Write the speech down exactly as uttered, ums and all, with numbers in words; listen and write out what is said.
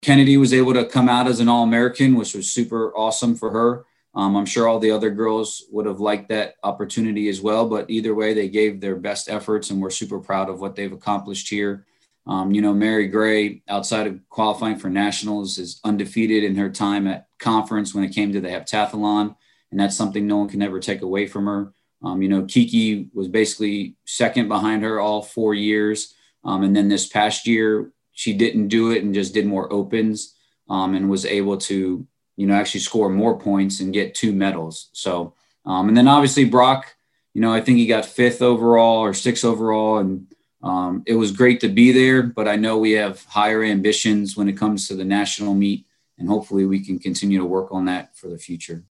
Kennedy was able to come out as an All-American, which was super awesome for her. Um, I'm sure all the other girls would have liked that opportunity as well, but either way, they gave their best efforts, and we're super proud of what they've accomplished here. Um, you know, Mary Gray, outside of qualifying for nationals, is undefeated in her time at conference when it came to the heptathlon, and that's something no one can ever take away from her. Um, you know, Kiki was basically second behind her all four years. Um, and then this past year, she didn't do it and just did more opens um, and was able to, you know, actually score more points and get two medals. So, um, and then obviously Brock, you know, I think he got fifth overall or sixth overall. And um, it was great to be there, but I know we have higher ambitions when it comes to the national meet, and hopefully we can continue to work on that for the future.